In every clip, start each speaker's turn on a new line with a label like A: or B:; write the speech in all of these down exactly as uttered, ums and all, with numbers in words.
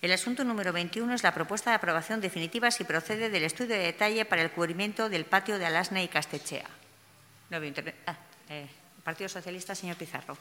A: El asunto número veintiuno es la propuesta de aprobación definitiva si procede del estudio de detalle para el cubrimiento del patio de Alasne y Castechea. No veo interve- ah, eh, Partido Socialista, señor Pizarro.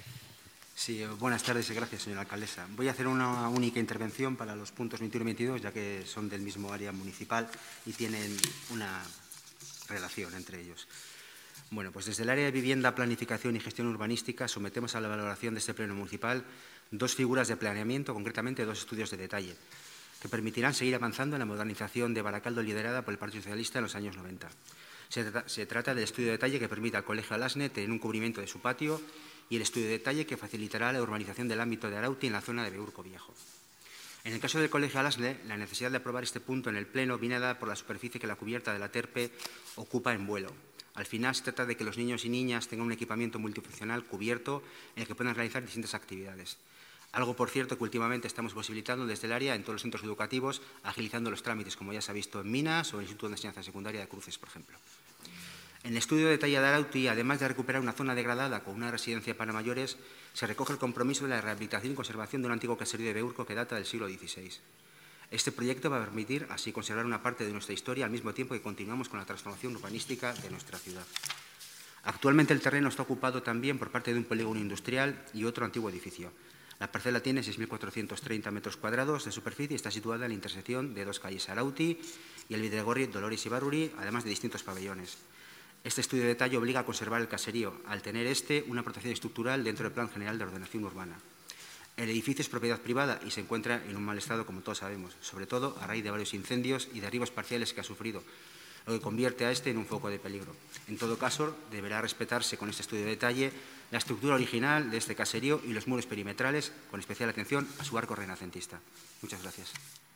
B: Sí, buenas tardes y gracias, señora alcaldesa. Voy a hacer una única intervención para los puntos veintiuno y veintidós, ya que son del mismo área municipal y tienen una relación entre ellos. Bueno, pues desde el área de vivienda, planificación y gestión urbanística sometemos a la valoración de este pleno municipal dos figuras de planeamiento, concretamente dos estudios de detalle, que permitirán seguir avanzando en la modernización de Baracaldo liderada por el Partido Socialista en los años noventa. Se trata, se trata del estudio de detalle que permite al Colegio Alasne tener un cubrimiento de su patio y el estudio de detalle que facilitará la urbanización del ámbito de Arauti en la zona de Beurco Viejo. En el caso del Colegio Alasne, la necesidad de aprobar este punto en el Pleno viene dada por la superficie que la cubierta de la Terpe ocupa en vuelo. Al final, se trata de que los niños y niñas tengan un equipamiento multifuncional cubierto en el que puedan realizar distintas actividades. Algo, por cierto, que últimamente estamos posibilitando desde el área en todos los centros educativos, agilizando los trámites, como ya se ha visto en Minas o en el Instituto de Enseñanza Secundaria de Cruces, por ejemplo. En el estudio de detalle de Arauti, además de recuperar una zona degradada con una residencia para mayores, se recoge el compromiso de la rehabilitación y conservación de un antiguo caserío de Beurco que data del siglo dieciséis. Este proyecto va a permitir así conservar una parte de nuestra historia al mismo tiempo que continuamos con la transformación urbanística de nuestra ciudad. Actualmente el terreno está ocupado también por parte de un polígono industrial y otro antiguo edificio. La parcela tiene seis mil cuatrocientos treinta metros cuadrados de superficie y está situada en la intersección de dos calles, Arauti y el Bidegorri, Dolores y Baruri, además de distintos pabellones. Este estudio de detalle obliga a conservar el caserío, al tener este una protección estructural dentro del Plan General de Ordenación Urbana. El edificio es propiedad privada y se encuentra en un mal estado, como todos sabemos, sobre todo a raíz de varios incendios y derribos parciales que ha sufrido, lo que convierte a este en un foco de peligro. En todo caso, deberá respetarse con este estudio de detalle la estructura original de este caserío y los muros perimetrales, con especial atención a su arco renacentista. Muchas gracias.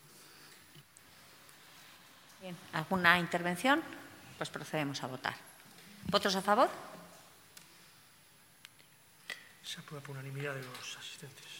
A: Bien. ¿Alguna intervención? Pues procedemos a votar. ¿Votos a favor?
C: Se aprueba por unanimidad de los asistentes.